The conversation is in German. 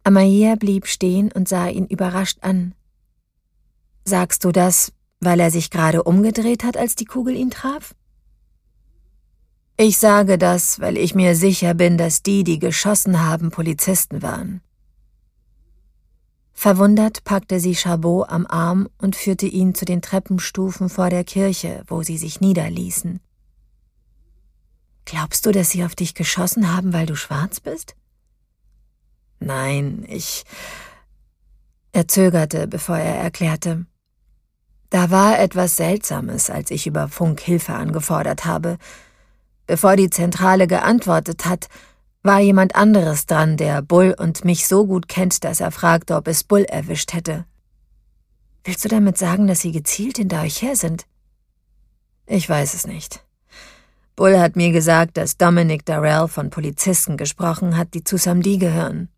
Amaya blieb stehen und sah ihn überrascht an. »Sagst du das, weil er sich gerade umgedreht hat, als die Kugel ihn traf?« »Ich sage das, weil ich mir sicher bin, dass die geschossen haben, Polizisten waren.« Verwundert packte sie Chabot am Arm und führte ihn zu den Treppenstufen vor der Kirche, wo sie sich niederließen. »Glaubst du, dass sie auf dich geschossen haben, weil du schwarz bist?« »Nein, Er zögerte, bevor er erklärte. »Da war etwas Seltsames, als ich über Funk Hilfe angefordert habe. Bevor die Zentrale geantwortet hat, war jemand anderes dran, der Bull und mich so gut kennt, dass er fragte, ob es Bull erwischt hätte.« »Willst du damit sagen, dass sie gezielt hinter euch her sind?« »Ich weiß es nicht. Bull hat mir gesagt, dass Dominic Darrell von Polizisten gesprochen hat, die zu Samedi gehören.